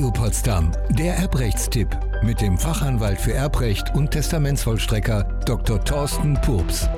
Radio Potsdam, der Erbrechtstipp mit dem Fachanwalt für Erbrecht und Testamentsvollstrecker Dr. Thorsten Purps.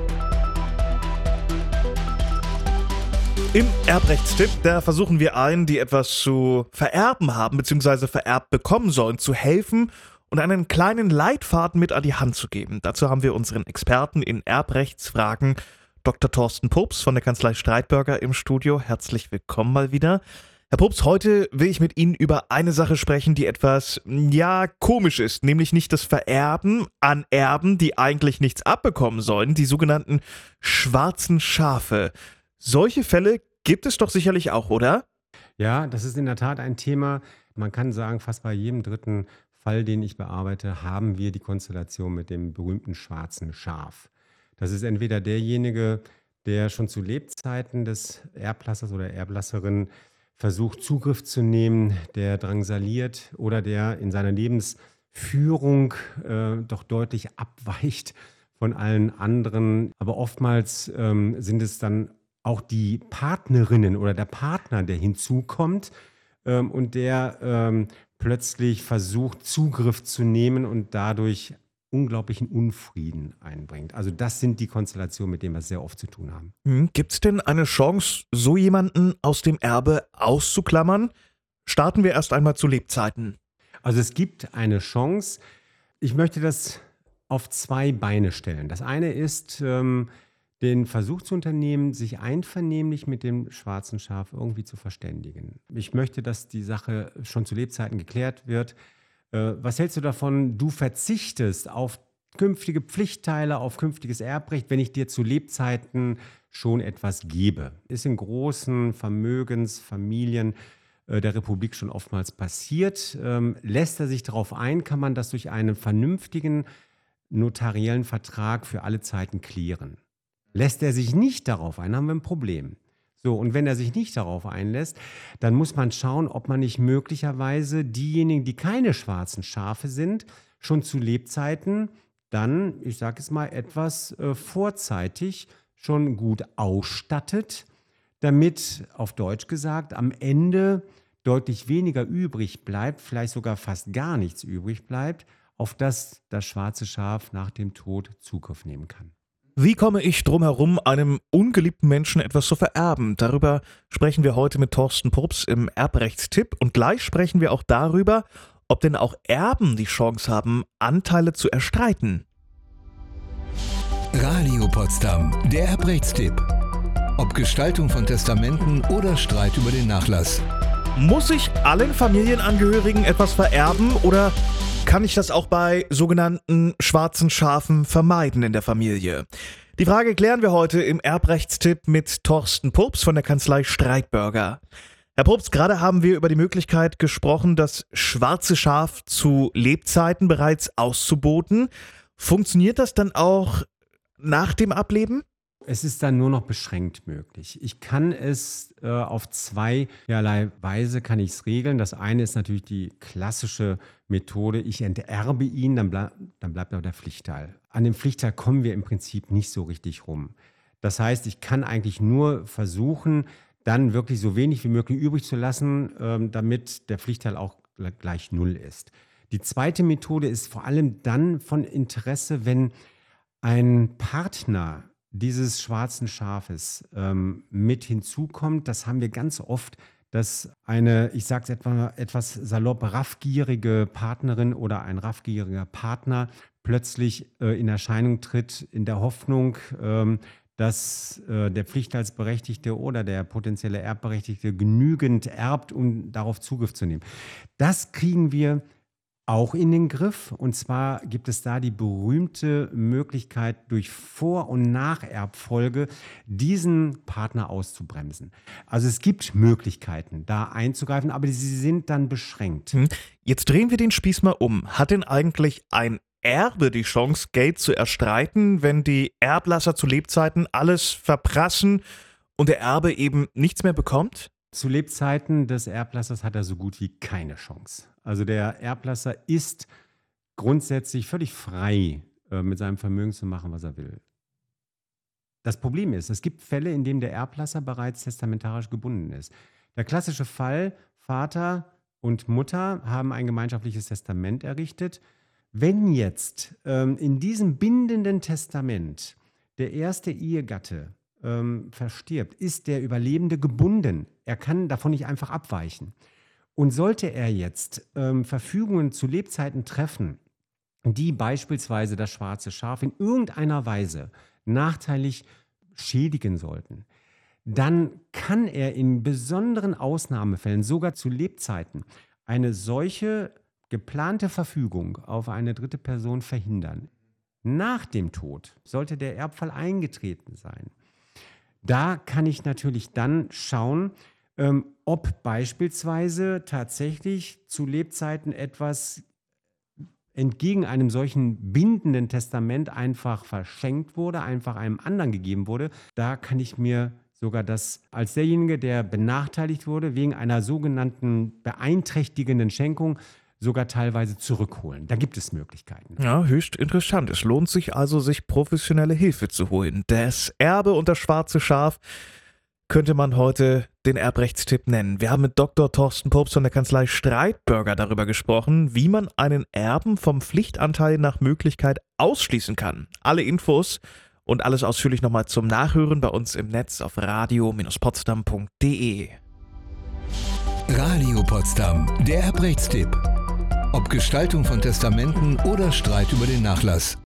Im Erbrechtstipp, da versuchen wir allen, die etwas zu vererben haben bzw. vererbt bekommen sollen, zu helfen und einen kleinen Leitfaden mit an die Hand zu geben. Dazu haben wir unseren Experten in Erbrechtsfragen, Dr. Thorsten Purps von der Kanzlei Streitberger im Studio. Herzlich willkommen mal wieder. Herr Purps, heute will ich mit Ihnen über eine Sache sprechen, die etwas, komisch ist, nämlich nicht das Vererben an Erben, die eigentlich nichts abbekommen sollen, die sogenannten schwarzen Schafe. Solche Fälle gibt es doch sicherlich auch, oder? Ja, das ist in der Tat ein Thema. Man kann sagen, fast bei jedem dritten Fall, den ich bearbeite, haben wir die Konstellation mit dem berühmten schwarzen Schaf. Das ist entweder derjenige, der schon zu Lebzeiten des Erblassers oder Erblasserin versucht, Zugriff zu nehmen, der drangsaliert oder der in seiner Lebensführung doch deutlich abweicht von allen anderen. Aber oftmals sind es dann auch die Partnerinnen oder der Partner, der hinzukommt und der plötzlich versucht, Zugriff zu nehmen und dadurch unglaublichen Unfrieden einbringt. Also das sind die Konstellationen, mit denen wir sehr oft zu tun haben. Gibt es denn eine Chance, so jemanden aus dem Erbe auszuklammern? Starten wir erst einmal zu Lebzeiten. Also es gibt eine Chance. Ich möchte das auf zwei Beine stellen. Das eine ist, den Versuch zu unternehmen, sich einvernehmlich mit dem schwarzen Schaf irgendwie zu verständigen. Ich möchte, dass die Sache schon zu Lebzeiten geklärt wird. Was hältst du davon, du verzichtest auf künftige Pflichtteile, auf künftiges Erbrecht, wenn ich dir zu Lebzeiten schon etwas gebe? Ist in großen Vermögensfamilien der Republik schon oftmals passiert. Lässt er sich darauf ein, kann man das durch einen vernünftigen notariellen Vertrag für alle Zeiten klären. Lässt er sich nicht darauf ein, haben wir ein Problem. So, und wenn er sich nicht darauf einlässt, dann muss man schauen, ob man nicht möglicherweise diejenigen, die keine schwarzen Schafe sind, schon zu Lebzeiten dann, ich sage es mal, etwas vorzeitig schon gut ausstattet, damit, auf Deutsch gesagt, am Ende deutlich weniger übrig bleibt, vielleicht sogar fast gar nichts übrig bleibt, auf das das schwarze Schaf nach dem Tod Zugriff nehmen kann. Wie komme ich drum herum, einem ungeliebten Menschen etwas zu vererben? Darüber sprechen wir heute mit Thorsten Purps im Erbrechtstipp und gleich sprechen wir auch darüber, ob denn auch Erben die Chance haben, Anteile zu erstreiten. Radio Potsdam, der Erbrechtstipp. Ob Gestaltung von Testamenten oder Streit über den Nachlass. Muss ich allen Familienangehörigen etwas vererben oder kann ich das auch bei sogenannten schwarzen Schafen vermeiden in der Familie? Die Frage klären wir heute im Erbrechtstipp mit Thorsten Purps von der Kanzlei Streitberger. Herr Purps, gerade haben wir über die Möglichkeit gesprochen, das schwarze Schaf zu Lebzeiten bereits auszuboten. Funktioniert das dann auch nach dem Ableben? Es ist dann nur noch beschränkt möglich. Ich kann es auf zweierlei Weise kann ich es regeln. Das eine ist natürlich die klassische Methode, ich enterbe ihn, dann bleibt noch der Pflichtteil. An dem Pflichtteil kommen wir im Prinzip nicht so richtig rum. Das heißt, ich kann eigentlich nur versuchen, dann wirklich so wenig wie möglich übrig zu lassen, damit der Pflichtteil auch gleich null ist. Die zweite Methode ist vor allem dann von Interesse, wenn ein Partner dieses schwarzen Schafes mit hinzukommt. Das haben wir ganz oft, dass eine, ich sage es etwas salopp, raffgierige Partnerin oder ein raffgieriger Partner plötzlich in Erscheinung tritt, in der Hoffnung, dass der Pflichtteilsberechtigte oder der potenzielle Erbberechtigte genügend erbt, um darauf Zugriff zu nehmen. Das kriegen wir auch in den Griff. Und zwar gibt es da die berühmte Möglichkeit, durch Vor- und Nacherbfolge diesen Partner auszubremsen. Also es gibt Möglichkeiten, da einzugreifen, aber sie sind dann beschränkt. Jetzt drehen wir den Spieß mal um. Hat denn eigentlich ein Erbe die Chance, Geld zu erstreiten, wenn die Erblasser zu Lebzeiten alles verprassen und der Erbe eben nichts mehr bekommt? Zu Lebzeiten des Erblassers hat er so gut wie keine Chance. Also der Erblasser ist grundsätzlich völlig frei, mit seinem Vermögen zu machen, was er will. Das Problem ist, es gibt Fälle, in denen der Erblasser bereits testamentarisch gebunden ist. Der klassische Fall, Vater und Mutter haben ein gemeinschaftliches Testament errichtet. Wenn jetzt in diesem bindenden Testament der erste Ehegatte verstirbt, ist der Überlebende gebunden. Er kann davon nicht einfach abweichen. Und sollte er jetzt Verfügungen zu Lebzeiten treffen, die beispielsweise das schwarze Schaf in irgendeiner Weise nachteilig schädigen sollten, dann kann er in besonderen Ausnahmefällen, sogar zu Lebzeiten, eine solche geplante Verfügung auf eine dritte Person verhindern. Nach dem Tod sollte der Erbfall eingetreten sein. Da kann ich natürlich dann schauen, ob beispielsweise tatsächlich zu Lebzeiten etwas entgegen einem solchen bindenden Testament einfach verschenkt wurde, einfach einem anderen gegeben wurde. Da kann ich mir sogar das als derjenige, der benachteiligt wurde, wegen einer sogenannten beeinträchtigenden Schenkung sogar teilweise zurückholen. Da gibt es Möglichkeiten. Ja, höchst interessant. Es lohnt sich also, sich professionelle Hilfe zu holen. Das Erbe und das schwarze Schaf könnte man heute den Erbrechtstipp nennen. Wir haben mit Dr. Thorsten Pops von der Kanzlei Streitbürger darüber gesprochen, wie man einen Erben vom Pflichtanteil nach Möglichkeit ausschließen kann. Alle Infos und alles ausführlich nochmal zum Nachhören bei uns im Netz auf radio-potsdam.de. Radio Potsdam, der Erbrechtstipp. Ob Gestaltung von Testamenten oder Streit über den Nachlass.